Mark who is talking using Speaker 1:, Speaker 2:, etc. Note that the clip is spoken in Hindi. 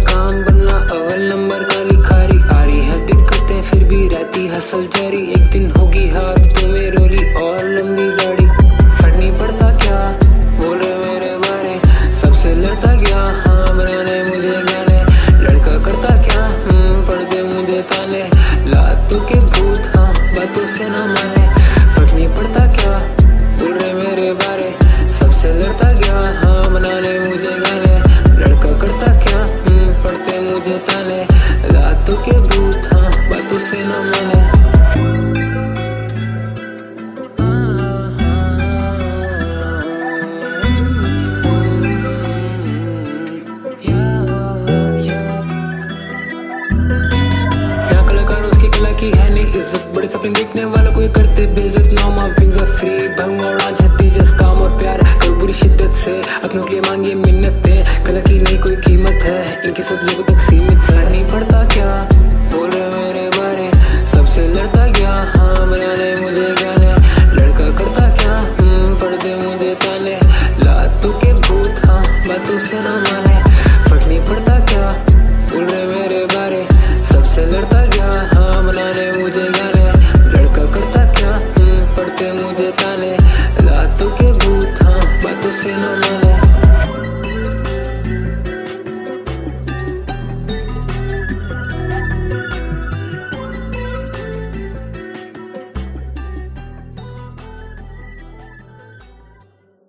Speaker 1: काम बनना अव्वल नंबर का लिखारी। आ रही है दिक्कतें फिर भी रहती हसल जारी। एक दिन होगी हाथ तुम्हें रोली और लंबी गाड़ी। फर्क नहीं पड़ता क्या बोल रहे मेरे बारे, सबसे लड़ता गया हाँ बनाने मुझे गाने। लड़का करता क्या पढ़ते मुझे ताने। लातों के भूत हाँ बातों से ना माने। फर्क नहीं पड़ता क्या बोल रहे मेरे बारे, सबसे लड़ता गया हाँ बनाने मुझे गाने। लड़का करता क्या पढ़ते मुझे ताने। लातों के भूत हाँ बातों से ना माने। यहाँ कलाकारों की कला की है नहीं इज्जत, बड़े सपने देखने वालों को ये करते बेइज्जत। Now my wings are free, भरूंगा उड़ा छत्ती जस काम और प्यार कर बुरी शिद्दत से। अपनों के लिए मांगिए मिन्नतें, कला की नहीं कोई कीमत है इनकी सब लोगों तक